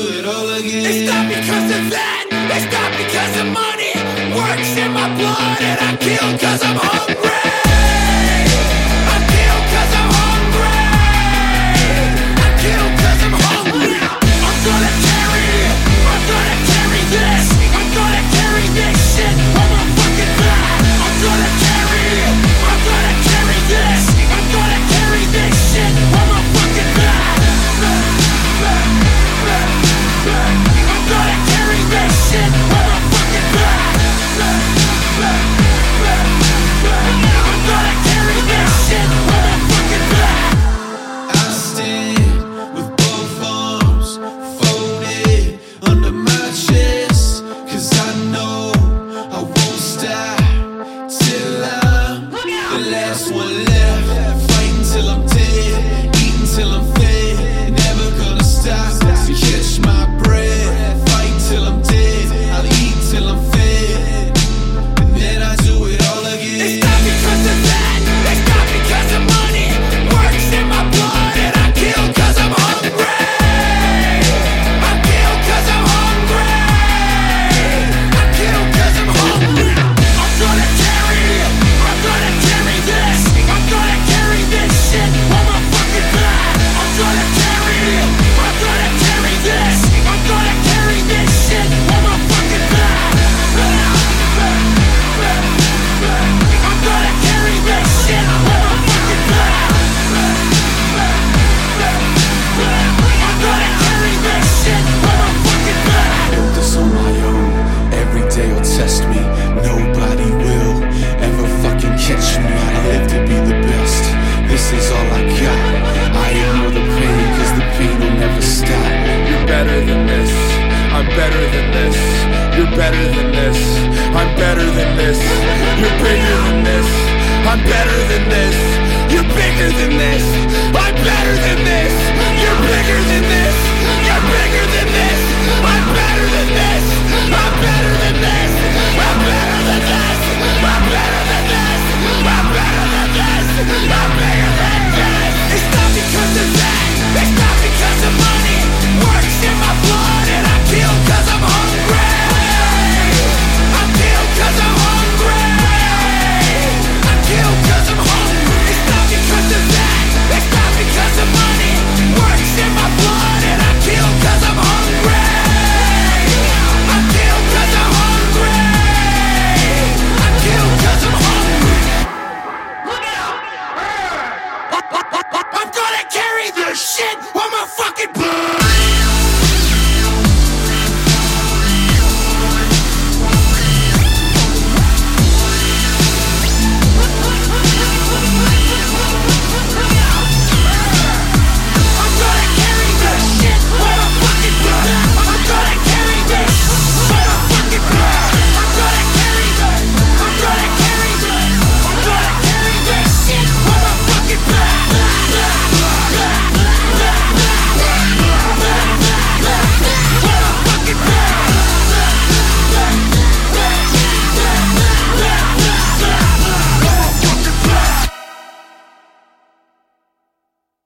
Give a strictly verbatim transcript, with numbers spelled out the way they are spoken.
it all again. It's not because of that, it's not because of money. Works in my blood and I kill cause I'm hungry. I kill cause I'm hungry. I kill cause I'm hungry. I'm gonna carry, I'm gonna carry this. I'm gonna carry this shit on my fucking back. I'm gonna carry, I'm gonna carry this. I'm gonna carry this shit on my fucking back. I'm gonna carry this shit on my fucking back. I'm gonna carry this shit on my fucking back. I stand with both arms folded under my chest, cause I know I won't stop till I'm the last one left. Fighting till I'm dead, eating till I'm fed, never gonna stop to catch my breath. Fight till I'm dead, I'll eat till I'm fed, and then I do it all again. It's not because of that, it's not because of money. Works in my blood and I kill cause I'm hungry. I kill cause I'm hungry. I kill cause I'm hungry. I'm gonna carry, I'm gonna carry this. I'm gonna carry this shit on my fucking back. I'm gonna carry, I'm gonna carry this. I'm gonna carry this shit on my fucking back. I'm gonna carry this shit on my fucking back. I'm gonna carry this shit on my fucking back. Built this on my own, every day will test me. Nobody will ever fucking catch me. I live to be the best, this is all I got. I ignore the pain, cause the pain will never stop. You're better than this, I'm better than this. You're better than this, I'm better than this. You're bigger than this, I'm better than this. You're bigger than this.